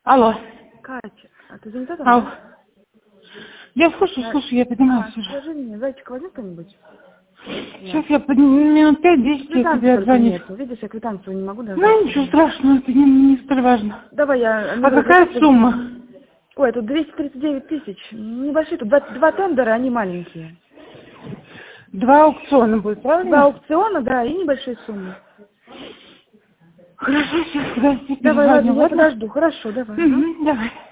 Алло. Катя, а ты занята там? Алло. Я слушаю, я поднимаюсь уже. Скажи мне, зайчик возьми кто-нибудь? Сейчас я минут 5-10 я тебе отзвоню. Нет, видишь, я квитанцию не могу даже. Ну ничего страшного, это не столь важно. Давай я... А какая сумма? Ой, тут 239 тысяч. Небольшие, тут два тендера, они маленькие. 2 аукциона будет, правильно? 2 аукциона, да, и небольшие суммы. Хорошо, сейчас, подожди, Давай, ладно, перезвоню, я подожду. Хорошо, давай. Давай.